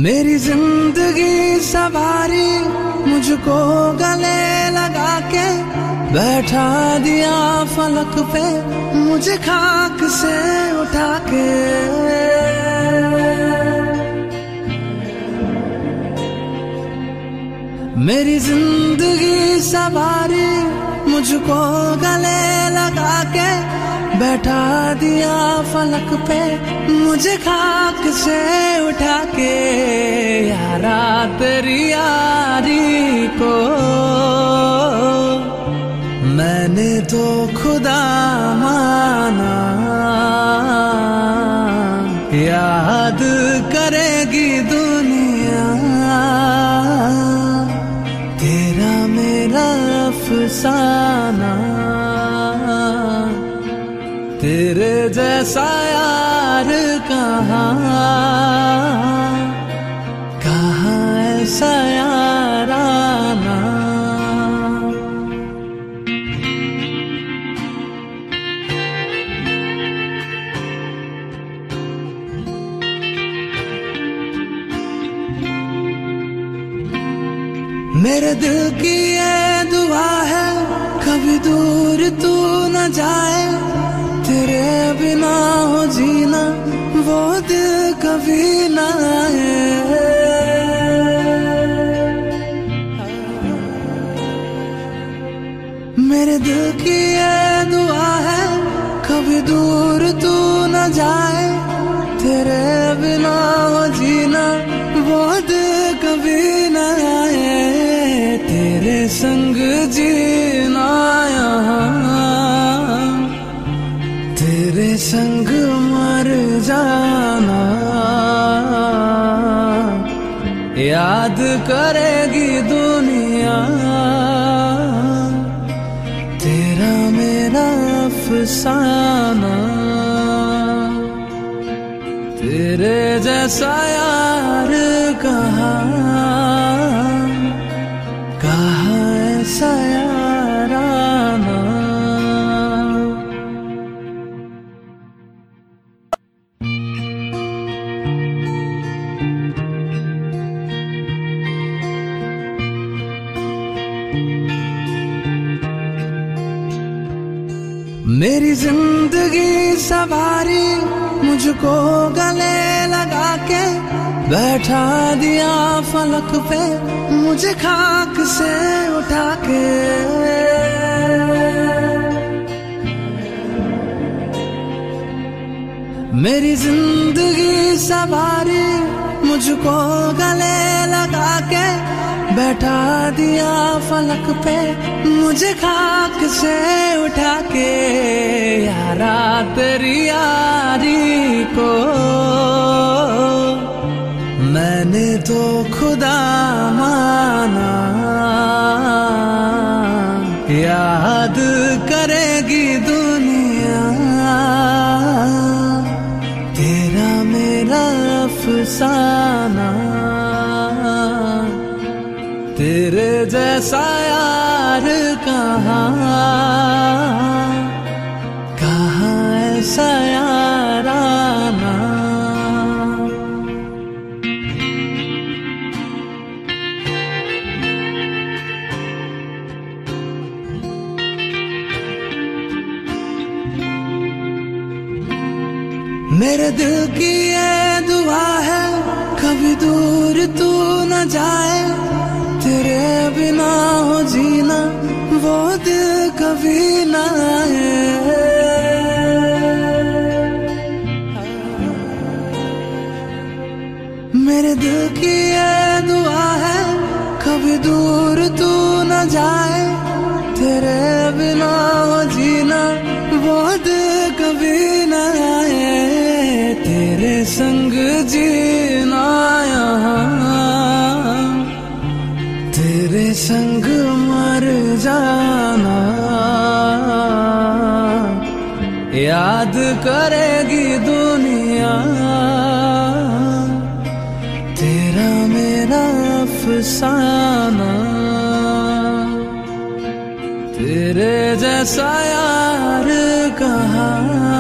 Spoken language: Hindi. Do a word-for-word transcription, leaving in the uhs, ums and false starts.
मेरी जिंदगी सवारी मुझको गले लगा के बैठा दिया फलक पे मुझे खाक से उठा के। मेरी जिंदगी सवारी मुझको गले लगा के बैठा दिया फलक पे मुझे खाक से उठा के। यारा तेरी यारी को मैंने तो खुदा माना, याद करेगी दुनिया तेरा मेरा अफसाना। तेरे जैसा यार कहाँ कहाँ ऐसा याराना। मेरे दिल की ये दुआ है कभी दूर तू न जाए, तेरे बिना हो जीना वो दिल कभी ना आए। मेरे दिल की ये दुआ है कभी दूर तू न जाए, तेरे बिना हो जीना वो दिल कभी ना आए। तेरे संग जीना यहाँ तेरे संग मर जाना, याद करेगी दुनिया तेरा मेरा अफसाना। तेरे जैसा यार कहाँ कहाँ ऐसा याराना। मेरी जिंदगी सवारी मुझको गले लगा के बैठा दिया फलक पे मुझे खाक से उठा के। मेरी जिंदगी सवारी मुझको गले लगा के बैठा दिया फलक पे मुझे खाक से उठा के। यारा तेरी यारी को मैंने तो खुदा माना, याद करेगी दुनिया तेरा मेरा अफसाना। तेरे जैसा यार कहाँ कहाँ ऐसा याराना। मेरे दिल की ये दुआ है कभी दूर तू न जाए, तेरे बिना हो जीना वो दिल कभी ना आए। मेरे दिल की ये दुआ है कभी दूर तू न जाए, तेरे बिना हो जीना वो दिल कभी ना आए। तेरे संग जीना यहाँ तेरे संग मर जाना, याद करेगी दुनिया तेरा मेरा अफसाना। तेरे जैसा यार कहाँ